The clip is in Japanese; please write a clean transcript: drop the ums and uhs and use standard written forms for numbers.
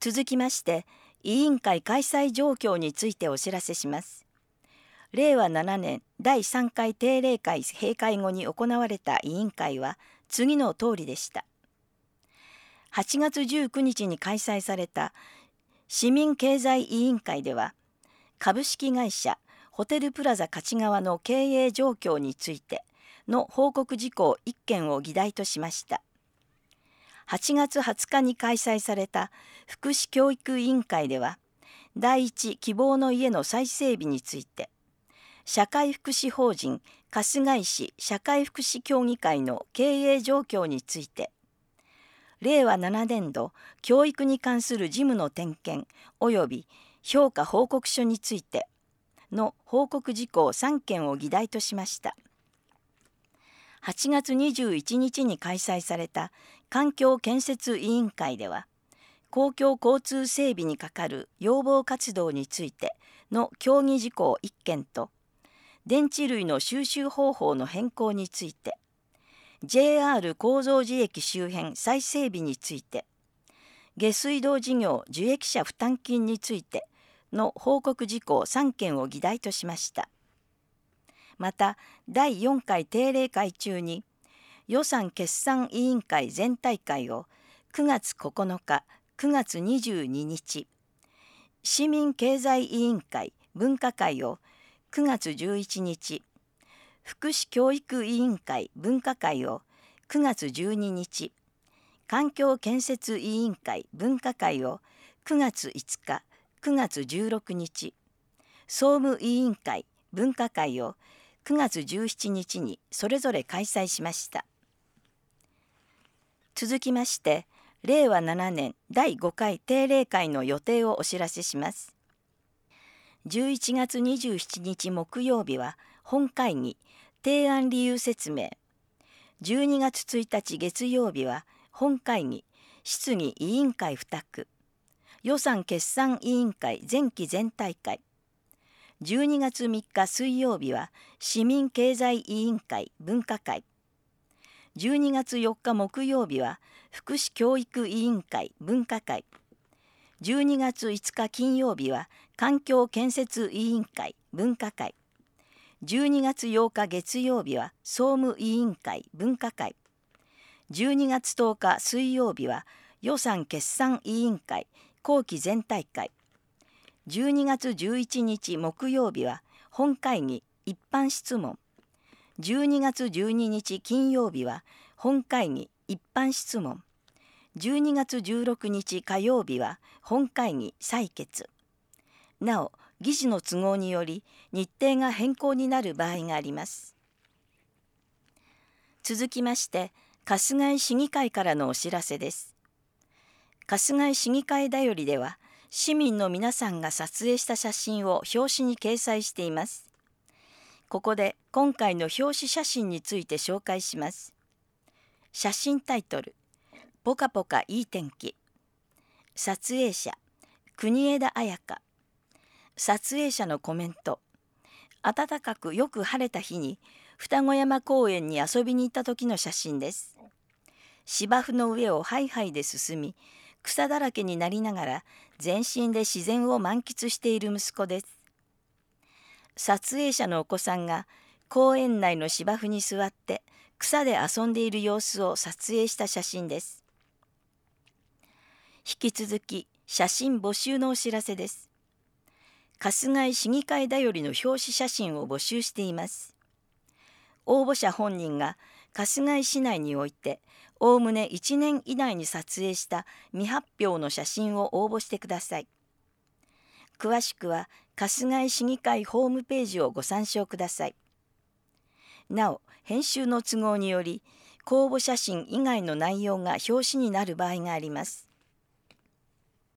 続きまして、委員会開催状況についてお知らせします。令和7年第3回定例会閉会後に行われた委員会は次の通りでした。8月19日に開催された市民経済委員会では、株式会社ホテルプラザ勝川の経営状況についての報告事項1件を議題としました。8月20日に開催された福祉教育委員会では、第一希望の家の再整備について、社会福祉法人春日井市社会福祉協議会の経営状況について、令和7年度教育に関する事務の点検及び評価報告書についての報告事項3件を議題としました。8月21日に開催された環境建設委員会では、公共交通整備に係る要望活動についての協議事項1件と、電池類の収集方法の変更について、JR 構造寺駅周辺再整備について、下水道事業受益者負担金についての報告事項3件を議題としました。また、第4回定例会中に、予算決算委員会全体会を9月9日、9月22日、市民経済委員会分科会を9月11日、福祉教育委員会分科会を9月12日、環境建設委員会分科会を9月5日、9月16日、総務委員会分科会を9月17日にそれぞれ開催しました。続きまして、令和7年第5回定例会の予定をお知らせします。11月27日木曜日は本会議提案理由説明。12月1日月曜日は本会議質疑委員会付託。予算決算委員会前期全体会。12月3日水曜日は市民経済委員会分科会。12月4日木曜日は福祉教育委員会分科会。12月5日金曜日は環境建設委員会分科会。12月8日月曜日は総務委員会分科会。12月10日水曜日は予算決算委員会後期全体会。12月11日木曜日は本会議一般質問。12月12日金曜日は本会議一般質問。12月16日火曜日は本会議採決。なお、議事の都合により日程が変更になる場合があります。続きまして、春日井市議会からのお知らせです。春日井市議会だよりでは、市民の皆さんが撮影した写真を表紙に掲載しています。ここで今回の表紙写真について紹介します。写真タイトル、ぽかぽかいい天気。撮影者、国枝彩香。撮影者のコメント、暖かくよく晴れた日に双子山公園に遊びに行った時の写真です。芝生の上をハイハイで進み、草だらけになりながら全身で自然を満喫している息子です。撮影者のお子さんが公園内の芝生に座って草で遊んでいる様子を撮影した写真です。引き続き写真募集のお知らせです。春日井市議会だよりの表紙写真を募集しています。応募者本人が春日井市内においておおむね1年以内に撮影した未発表の写真を応募してください。詳しくは春日井市議会ホームページをご参照ください。なお、編集の都合により公募写真以外の内容が表紙になる場合があります。